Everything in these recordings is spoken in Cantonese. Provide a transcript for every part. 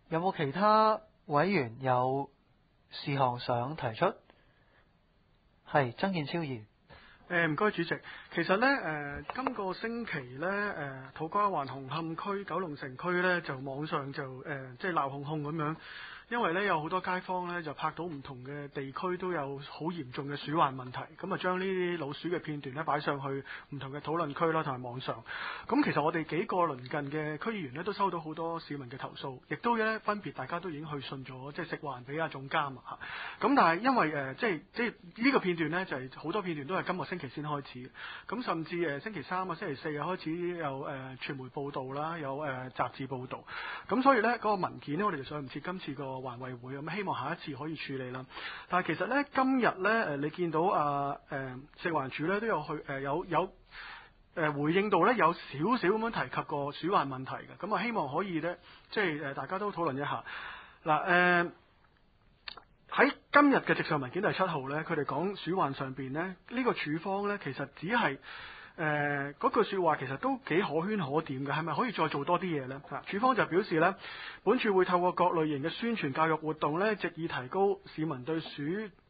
有冇其他委員有事項想提出？係曾健超議員。 唔該主席，其實呢，今個星期呢，土瓜灣紅磡區、九龍城區呢，就網上就即係鬧哄哄咁樣，因為呢，有好多街坊呢，就拍到唔同嘅地區都有好嚴重嘅鼠患問題，咁啊將呢啲老鼠嘅片段呢擺上去唔同嘅討論區啦，同埋網上。咁其實我哋幾個鄰近嘅區議員呢，都收到好多市民嘅投訴，亦都呢分別大家都已經去信咗即係食環俾阿總監啊。咁但係因為即係呢個片段呢，就係好多片段都係今個星期先開始，咁甚至星期三啊、星期四啊開始有傳媒報導啦，有雜誌報導，咁所以呢，嗰個文件呢，我哋就上唔切今次個環委會，咁希望下一次可以處理啦。但係其實呢，今日呢，你見到食環署呢都有去有回應到呢，有少少咁樣提及過鼠患問題嘅，咁啊希望可以呢，即係大家都討論一下嗱喺今日嘅直上文件第7號呢，佢哋講鼠患上邊呢，呢個處方呢，其實只係嗰句説話其實都幾可圈可點嘅，係咪可以再做多啲嘢呢？處方就表示呢，本處會透過各類型嘅宣傳教育活動呢，藉以提高市民對鼠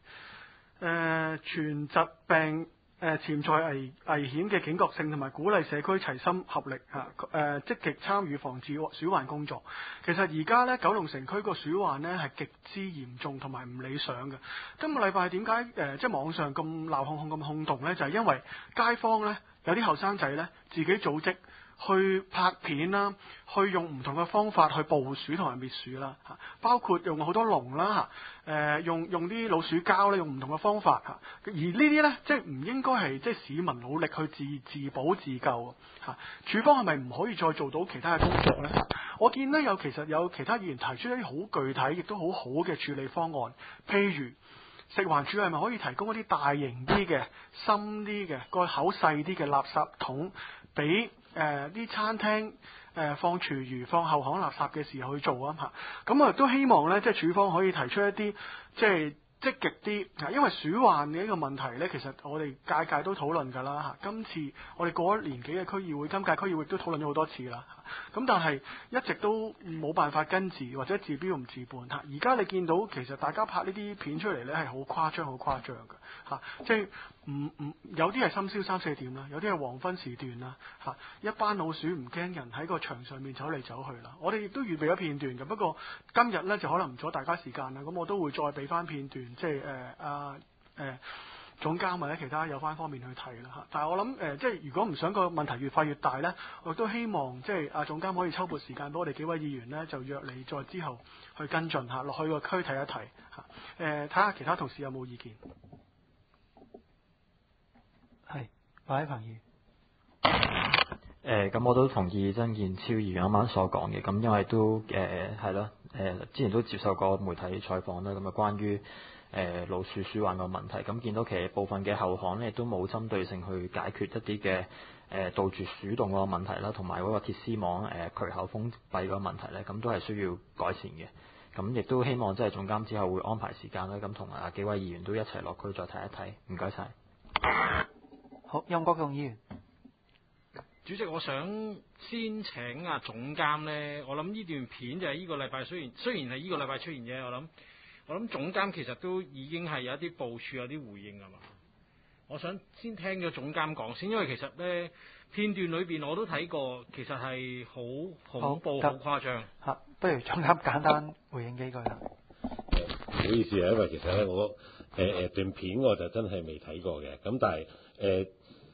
傳疾病潛在危險嘅警覺性，同埋鼓勵社區齊心合力積極參與防治鼠患工作。其實而家呢，九龍城區個鼠患呢係極之嚴重同埋唔理想嘅。今個禮拜點解即係網上咁鬧哄哄咁轟動呢？就係因為街坊呢，有啲後生仔呢，自己組織去拍片啦，去用唔同嘅方法去捕鼠同埋滅鼠啦，包括用好多籠啦，用啲老鼠膠咧，用唔同嘅方法嚇。而呢啲呢，即係唔應該係即係市民努力去自保自救嚇。處方係咪唔可以再做到其他嘅工作呢？我見呢，其實有其他議員提出一啲好具體亦都好好嘅處理方案，譬如食環署係咪可以提供一啲大型啲嘅、深啲嘅、個口細啲嘅垃圾桶，俾啲餐廳放廚餘、放後巷垃圾嘅時候去做啊嚇。咁我亦都希望呢，即係署方可以提出一啲即係積極啲，因為鼠患嘅呢個問題呢，其實我哋屆屆都討論㗎啦嚇。今次我哋過咗年幾嘅區議會，今屆區議會都討論咗好多次啦。咁但係一直都冇辦法根治或者治標唔治本嚇。而家你見到其實大家拍呢啲片出嚟呢，係好誇張嘅嚇，即係有啲係深宵3、4點啦，有啲係黃昏時段啦嚇。一班老鼠唔驚人喺個牆上面走嚟走去啦。我哋亦都預備咗片段嘅，不過今日呢，就可能唔阻大家時間啦。咁我都會再俾翻片段，即係總監或者其他有關方面去睇啦嚇。但係我諗即係如果唔想個問題越快越大呢，我亦都希望即係總監可以抽撥時間俾我哋幾位議員呢，就約你再之後去跟進下落去個區睇一睇嚇。睇下其他同事有冇意見。 係，馬偉鵬議員。咁我都同意曾健超議員啱啱所講嘅，咁因為都係咯，之前都接受過媒體採訪啦，咁啊關於老鼠鼠患個問題，咁見到其實部分嘅後巷咧都冇針對性去解決一啲嘅杜絕鼠洞個問題啦，同埋嗰個鐵絲網渠口封閉個問題咧，咁都係需要改善嘅。咁亦都希望即係總監之後會安排時間啦，咁同幾位議員都一齊落區再睇一睇。唔該晒。 好，任國雄議員。 主席，我想先請總監呢。我諗呢段片就係呢個禮拜，雖然係呢個禮拜出現啫，我諗總監其實都已經係有一啲部署、有啲回應係嘛。我想先聽咗總監講先，因為其實呢片段裏邊我都睇過，其實係好恐怖、好誇張。 不如總監簡單回應幾句啦。 唔好意思啊，因為其實咧我段片我就真係未睇過嘅，咁但係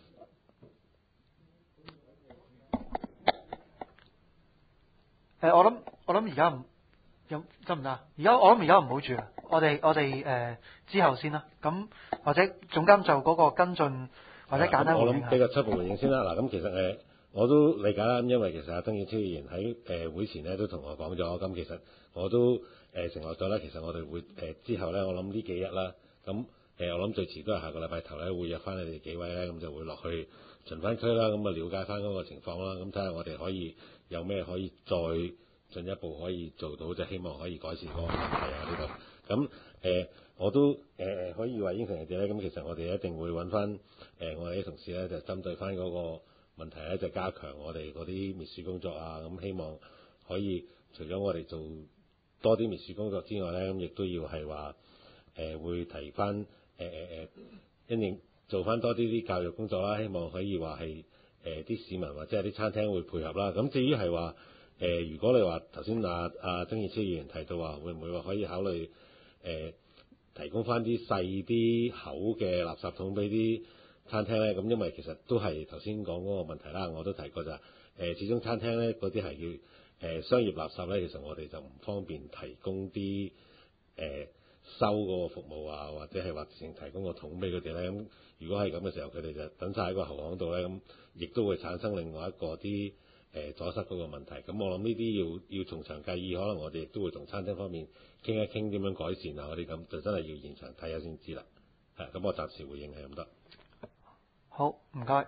我諗而家唔得唔得？我諗而家唔好住啦，我哋之後先啦。咁或者總監就嗰個跟進或者簡單回應下。 我諗比較初步回應先啦。嗱，咁其實我都理解啦，因為其實曾健超議員喺會前咧都同我講咗，咁其實我都承諾咗啦。其實我哋會之後咧，我諗呢幾日啦，咁我諗最遲都係下個禮拜頭咧會約翻你哋幾位咧，咁就會落去巡翻區啦，咁啊了解翻嗰個情況啦，咁睇下我哋可以有咩可以再進一步可以做到，就希望可以改善嗰個問題啊呢度。咁我都可以話應承你哋咧，咁其實我哋一定會揾翻我哋啲同事咧，就針對翻嗰個問題咧，就加強我哋嗰啲滅鼠工作啊。咁希望可以除咗我哋做多啲滅鼠工作之外咧，咁亦都要係話會提翻因應做翻多啲教育工作啦，希望可以話係啲市民或者係啲餐廳會配合啦。咁至於係話如果你話頭先曾健超議員提到話，會唔會話可以考慮提供翻啲細啲口嘅垃圾桶俾啲餐廳咧？咁因為其實都係頭先講嗰個問題啦，我都提過就係始終餐廳咧嗰啲係要商業垃圾咧，其實我哋就唔方便提供啲收嗰個服務啊，或者係話直情提供個桶俾佢哋咧。咁如果係咁嘅時候，佢哋就等晒喺個後巷度咧，咁亦都會產生另外一個啲阻塞嗰個問題。咁我諗呢啲要從長計議，可能我哋亦都會同餐廳方面傾一傾點樣改善啊，我哋咁就真係要現場睇下先知啦。咁我暫時回應係咁得。 好，唔該。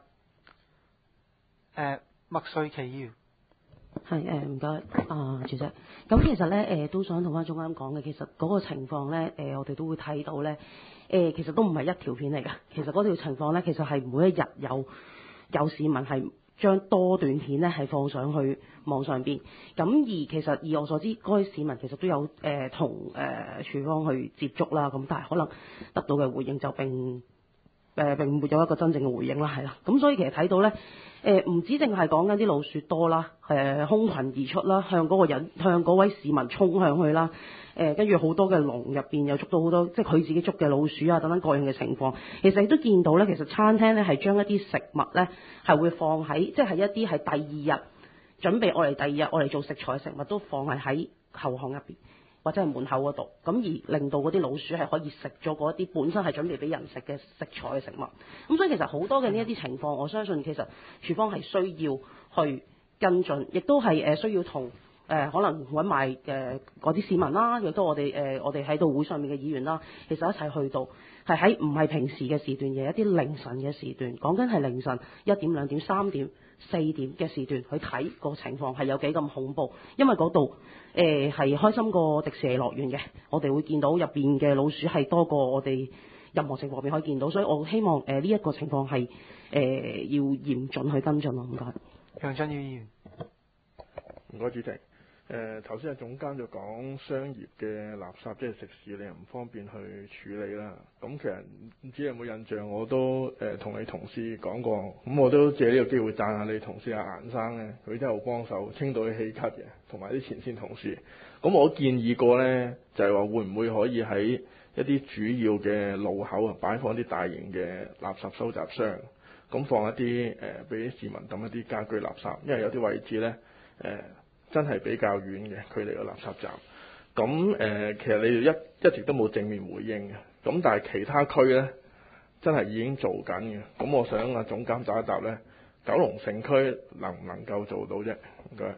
麥萃琪議員。 係唔該主席。咁其實咧都想同翻總監講嘅，其實嗰個情況咧我哋都會睇到咧其實都唔係一條片嚟㗎。其實嗰條情況咧，其實係每一日有市民係將多段片咧係放上去網上邊。咁而其實以我所知，嗰位市民其實都有同處方去接觸啦。咁但係可能得到嘅回應就並沒有一個真正嘅回應啦，係啦。咁所以其實睇到咧，唔止淨係講緊啲老鼠多啦，空群而出啦，向嗰位市民衝向去啦，跟住好多嘅籠入邊又捉到好多，即係佢自己捉嘅老鼠啊等等各樣嘅情況。其實亦都見到咧，其實餐廳咧係將一啲食物咧係會放喺，即係一啲係第二日準備我嚟做食材嘅食物都放喺後巷入邊，或者係門口嗰度，咁而令到嗰啲老鼠係可以食咗嗰一啲本身係準備俾人食嘅食材嘅食物。咁所以其實好多嘅呢一啲情況，我相信其實處方係需要去跟進，亦都係需要同可能揾埋嗰啲市民啦，亦都我哋喺度會上面嘅議員啦，其實一齊去到係喺唔係平時嘅時段，而係一啲凌晨嘅時段，講緊係凌晨1點、2點、3點、4點嘅時段去睇個情況係有幾咁恐怖，因為嗰度係開心過迪士尼樂園嘅，我哋會見到入邊嘅老鼠係多過我哋任何情況入邊可以見到，所以我希望呢一個情況係要嚴峻去跟進咯。唔該。 楊振宇議員。 唔該主席。頭先總監就講商業嘅垃圾，即係食肆，你又唔方便去處理啦。咁其實唔知有冇印象，我都同你同事講過，咁我都借呢個機會讚下你同事阿顏生咧，佢真係好幫手清到啲氣咳嘅，同埋啲前線同事。咁我建議過呢，就係話會唔會可以喺一啲主要嘅路口啊擺放啲大型嘅垃圾收集箱，咁放一啲俾啲市民抌一啲家居垃圾，因為有啲位置呢。真係比較遠嘅距離個垃圾站，咁其實你哋一直都冇正面回應嘅，咁但係其他區呢，真係已經做緊嘅，咁我想啊總監答一答呢，九龍城區能唔能夠做到啫？唔該。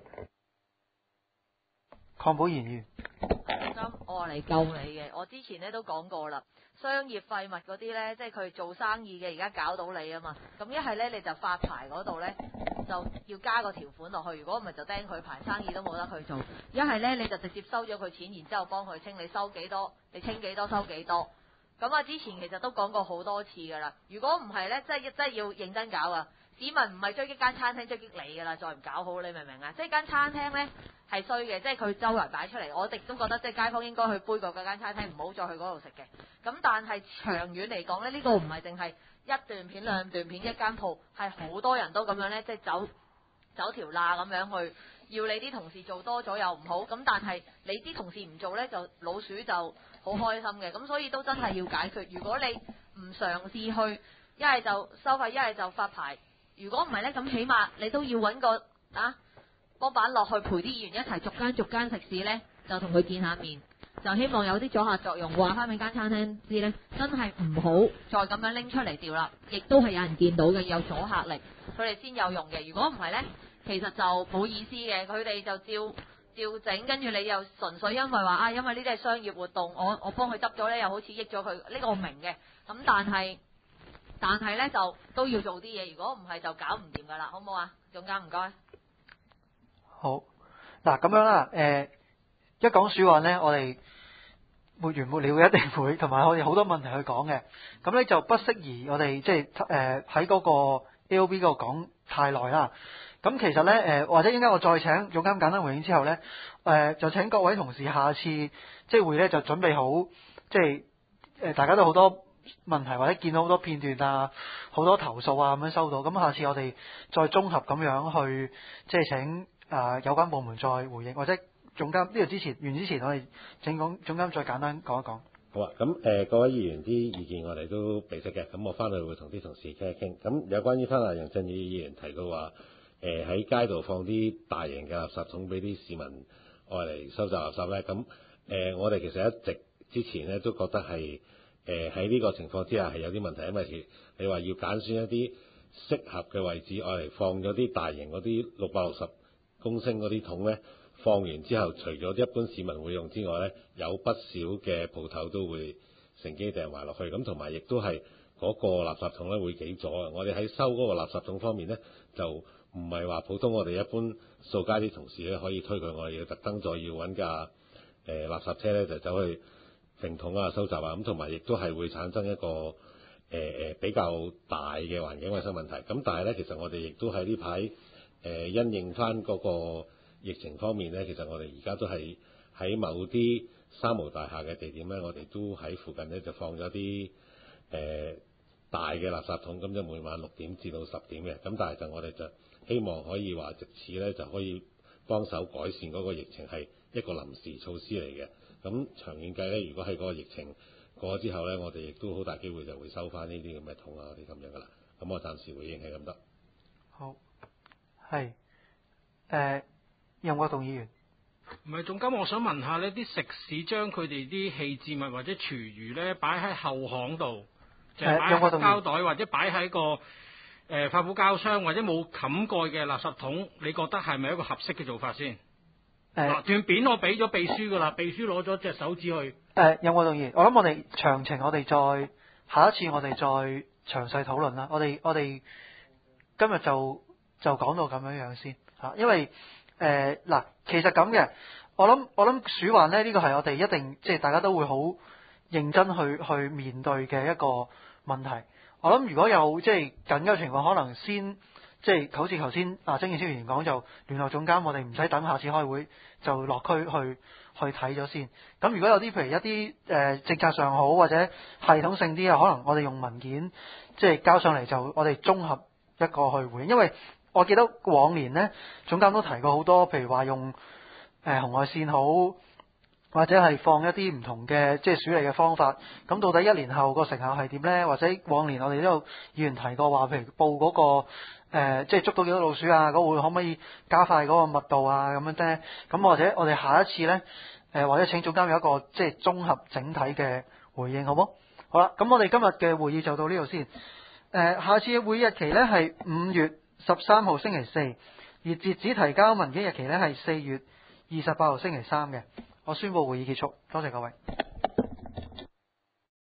鄺寶賢議員。 我嚟救你嘅，我之前咧都講過啦，商業廢物嗰啲呢，即係佢做生意嘅，而家搞到你啊嘛，咁一係呢，你就發牌嗰度呢，就要加個條款落去，如果唔係就釘佢牌，生意都冇得去做。一係呢，你就直接收咗佢錢，然之後幫佢清，你收幾多，你清幾多收幾多。咁啊，之前其實都講過好多次噶啦，如果唔係呢，真係要認真搞啊！市民唔係追擊間餐廳，追擊你噶啦，再唔搞好，你明唔明啊？即係間餐廳呢。係衰嘅，即係佢周圍擺出嚟，我哋都覺得即係街坊應該去杯葛嗰間餐廳，唔好再去嗰度食嘅。咁但係長遠嚟講呢，呢個唔係淨係一段片、兩段片一間鋪，係好多人都咁樣呢，即係走條罅咁樣去，要你啲同事做多咗又唔好，咁但係你啲同事唔做呢，就老鼠就好開心嘅。咁所以都真係要解決。如果你唔嘗試去，一係就收費，一係就發牌。如果唔係呢，咁起碼你都要揾個幫板落去陪啲議員一齊逐間食肆呢，就同佢見下面，就希望有啲阻嚇作用，話翻俾間餐廳知呢，真係唔好再咁樣拎出嚟掉啦，亦都係有人見到嘅，有阻嚇力，佢哋先有用嘅。如果唔係呢，其實就冇意思嘅，佢哋就照整，跟住你又純粹因為話因為呢啲係商業活動，我幫佢執咗呢，又好似益咗佢，呢個我明嘅。咁但係呢，就都要做啲嘢，如果唔係就搞唔掂噶啦，好唔好啊？總監唔該。 好，嗱咁樣啦，一講鼠患呢，我哋沒完沒了一定會，同埋我哋好多問題去講嘅，咁呢就不適宜我哋即係喺嗰個 AOB 嗰度講太耐啦。咁咁其實咧或者應該我再請總監簡單回應之後咧，就請各位同事下次即係會咧就準備好，即係大家都好多問題或者見到好多片段啊，好多投訴啊咁樣收到，咁下次我哋再綜合咁樣去即係請有關部門再回應，或者總監呢度之前我哋請總監再簡單講一講。 好啊，咁各位議員啲意見我哋都備悉嘅，咁我翻去會同啲同事傾一傾。咁有關於翻阿楊振宇議員提到話，喺街度放啲大型嘅垃圾桶俾啲市民愛嚟收集垃圾咧，咁我哋其實一直之前咧都覺得係喺呢個情況之下係有啲問題，因為你話要揀選一啲適合嘅位置愛嚟放咗啲大型嗰啲660公升嗰啲桶咧。放完之後，除咗一般市民會用之外咧，有不少嘅鋪頭都會乘機掟埋落去，咁同埋亦都係嗰個垃圾桶咧會幾咗啊！我哋喺收嗰個垃圾桶方面咧，就唔係話普通我哋一般掃街啲同事咧可以推佢，我哋要特登再要揾架垃圾車咧就走去揈桶啊、收集啊，咁同埋亦都係會產生一個比較大嘅環境衞生問題。咁但係咧，其實我哋亦都喺呢排因應翻嗰個疫情方面咧，其實我哋而家都係喺某啲三無大廈嘅地點咧，我哋都喺附近咧就放咗啲大嘅垃圾桶，咁就每晚6點至到10點嘅。咁但係就我哋就希望可以話藉此咧就可以幫手改善嗰個疫情，係一個臨時措施嚟嘅。咁長遠計咧，如果係嗰個疫情過咗之後咧，我哋亦都好大機會就會收翻呢啲咁嘅桶啊啲咁樣噶啦。咁我暫時回應係咁得。 好，係任國棟議員， 唔係總監，我想問下呢啲食肆將佢哋啲棄置物或者廚餘咧擺喺後巷度，就係擺喺膠袋或者擺喺個發泡膠箱或者冇冚蓋嘅垃圾桶，你覺得係咪一個合適嘅做法先？段匾我俾咗秘書噶啦，秘書攞咗隻手指去。 任國棟議員，我諗我哋詳情我哋再下一次我哋再詳細討論啦。我哋今日就講到咁樣先嚇，因為嗱，其實咁嘅，我諗鼠患咧呢個係我哋一定即係大家都會好認真去面對嘅一個問題。我諗如果有即係緊急情況，可能先即係好似頭先曾健超議員講，就聯絡總監，我哋唔使等下次開會就落區去睇咗先。咁如果有啲譬如一啲政策上好或者系統性啲啊，可能我哋用文件即係交上嚟，就我哋綜合一個去回應，因為我記得往年呢，總監都提過好多，譬如話用紅外線好，或者係放一啲唔同嘅即係處理嘅方法。咁到底1年後個成效係點呢？或者往年我哋都有議員提過話，譬如報嗰個即係捉到幾多老鼠啊，嗰會可唔可以加快嗰個密度啊咁樣啫？咁或者我哋下一次呢，或者請總監有一個即係綜合整體嘅回應，好冇？好啦，咁我哋今日嘅會議就到呢度先。下次嘅會議日期呢係5月13號星期四，而截止提交文件日期呢係4月28號星期三嘅。我宣布會議結束，多謝各位。